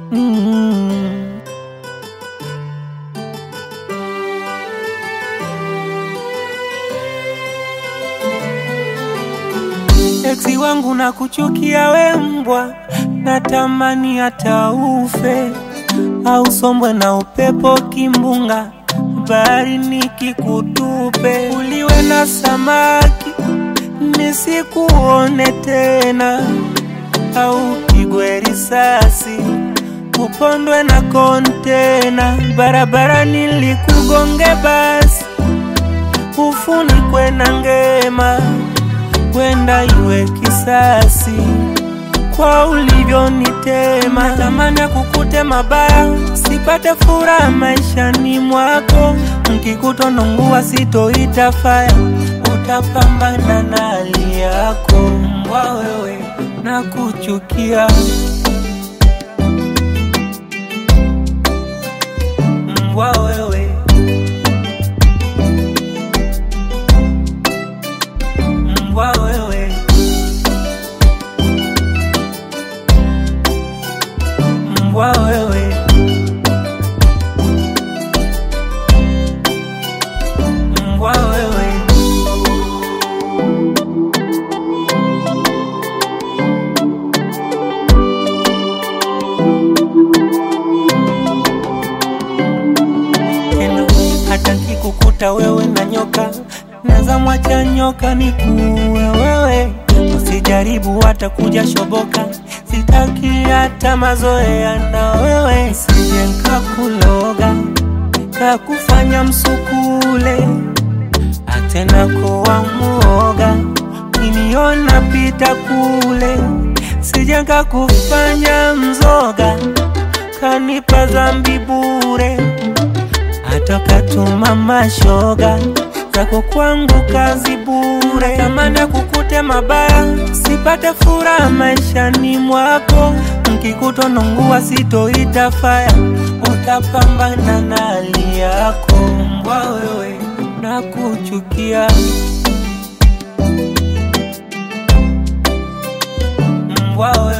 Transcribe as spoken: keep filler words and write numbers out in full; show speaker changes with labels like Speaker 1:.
Speaker 1: mm. Eksi wangu na kuchukia we mbwa, natamani hata ufe au sombwe na upepo kimbunga, bahari nikikutupe. Uliwe na samaki nisikuone tena, au pigwe risasi upondwe na kontena. Barabara nilikugonge basi ufunikwe na ngema, kwenda iwe kisasi kwa ulivyo nitema. Natamani kukute mabaya, sipate furaha maishani mwako. Mkikutonongua sitoita fire, utapambana na hali yako. Mbwa wewe na kuchukia, mbwa wewe, mbwa wewe, mbwa wewe, mbwa wewe. Tena hata kikukuta wewe na nyoka, naza mwacha nyoka nikuue wewe. Usijaribu hata kuja shoboka, sitaki hata mazoea na wewe. Sije nikakuloga, kakufanya msukule, atena kuwa muoga, kiniona pita kule. Sije nikakufanya mzoga, kanipa dhambi bure, hata katuma mashoga zako kwangu kazi bure. Natamani kukute mabaya, sipate furaha maishani mwako. Mkikutonongua sitoita fire, utapambana na hali yako. Mbwa wewe na kuchukia, mbwa wewe.